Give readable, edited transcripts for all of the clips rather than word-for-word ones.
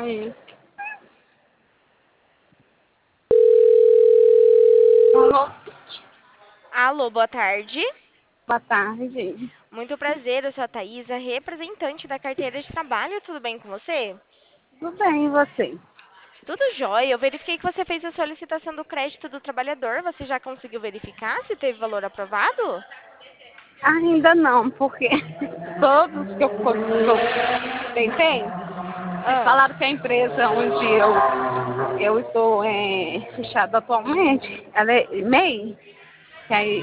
Aí. Alô, Alô, boa tarde. boa tarde. Muito prazer, eu sou a Thaisa, representante da carteira de trabalho. Tudo bem com você? Tudo bem, e você? Tudo jóia. Eu verifiquei que você fez a solicitação do crédito do trabalhador. Você já conseguiu verificar se teve valor aprovado? Ainda não, porque todos que eu tentei Ah, falaram que a empresa onde eu estou fechada atualmente, ela é MEI, que aí,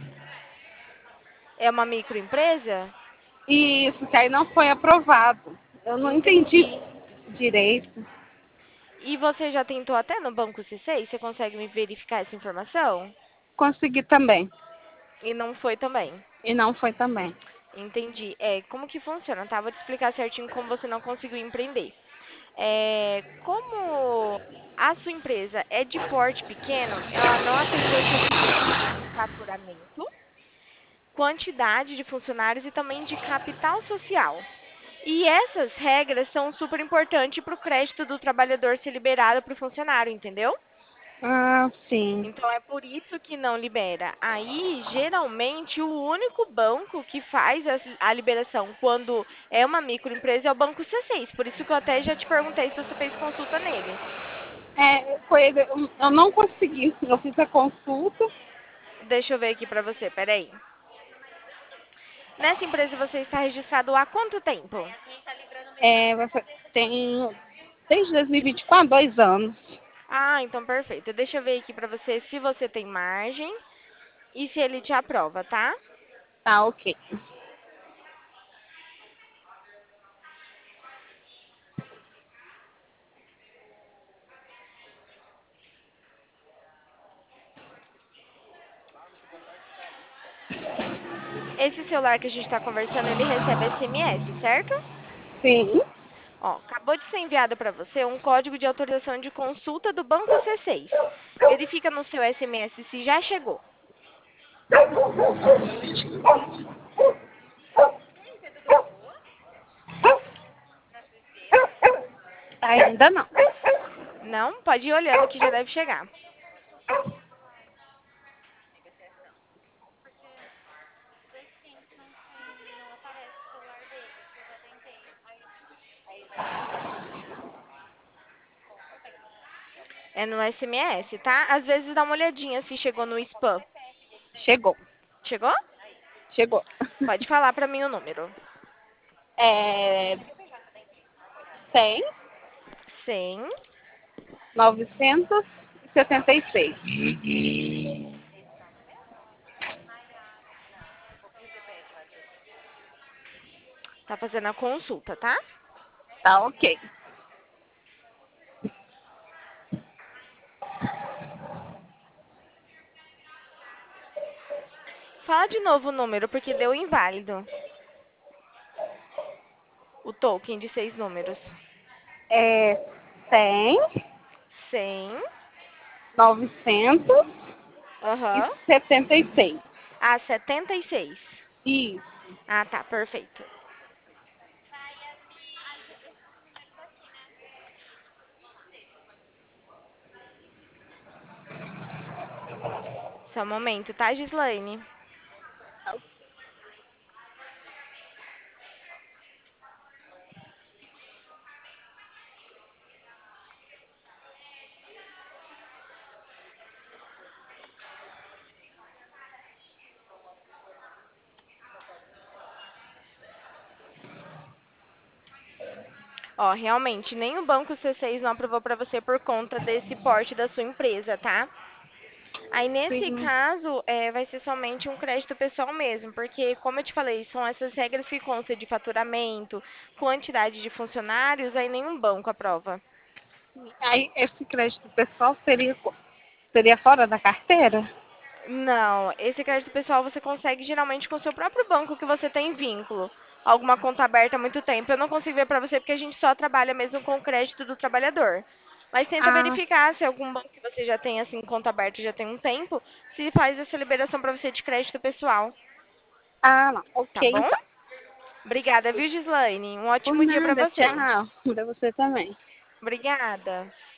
é uma microempresa? que aí não foi aprovado. Eu não entendi Entendi. direito. E você já tentou até no Banco C6? Você consegue me verificar essa informação? Consegui também, E não foi também. e não foi também. Entendi. Como que funciona, tá? Vou te explicar certinho como você não conseguiu empreender. Como a sua empresa é de porte pequeno, ela não atendeu os requisitos de faturamento, quantidade de funcionários e também de capital social. E essas regras são super importantes para o crédito do trabalhador ser liberado para o funcionário, entendeu? Ah, sim. Então é por isso que não libera. Aí, geralmente, o único banco que faz a liberação quando é uma microempresa é o Banco C6. Por isso que eu até já te perguntei se você fez consulta nele. Eu não consegui. Eu fiz a consulta. Deixa eu ver aqui pra você, peraí. Nessa empresa você está registrado há quanto tempo? Você tem desde 2024, 2 anos. Ah, então perfeito. Deixa eu ver aqui pra você se você tem margem e se ele te aprova, tá? Tá, ok. Esse celular que a gente está conversando, ele recebe SMS, certo? Sim. Ó, acabou de ser enviado para você um código de autorização de consulta do Banco C6. Verifica no seu SMS se já chegou. Ainda não. Não? Pode ir olhando que já deve chegar. É no SMS, tá? Às vezes dá uma olhadinha se chegou no spam. Chegou. Chegou? Chegou. Pode falar para mim o número. É 100, 100. 976. Tá fazendo a consulta, tá? Tá, ok. Fala de novo o número, porque deu inválido. O token de 6 números. É 100, 100. novecentos e Aham. setenta e seis. Ah, 76. Isso. Ah, tá, perfeito. Só um momento, tá, Gislaine? Ó, realmente, nem o Banco C6 não aprovou para você por conta desse porte da sua empresa, tá? Aí, nesse Sim. caso, vai ser somente um crédito pessoal mesmo, porque, como eu te falei, são essas regras que constam de faturamento, quantidade de funcionários, aí nenhum banco aprova. Aí esse crédito pessoal seria fora da carteira? Não, esse crédito pessoal você consegue geralmente com o seu próprio banco que você tem vínculo. Alguma conta aberta há muito tempo. Eu não consigo ver para você porque a gente só trabalha mesmo com o crédito do trabalhador. Mas tenta Ah, verificar se algum banco que você já tem assim conta aberta já tem um tempo, se faz essa liberação para você de crédito pessoal, não. tá Ok, bom? então. Obrigada, viu, Gislaine? Um Por ótimo dia para nada, você. tchau. Pra você também. Obrigada.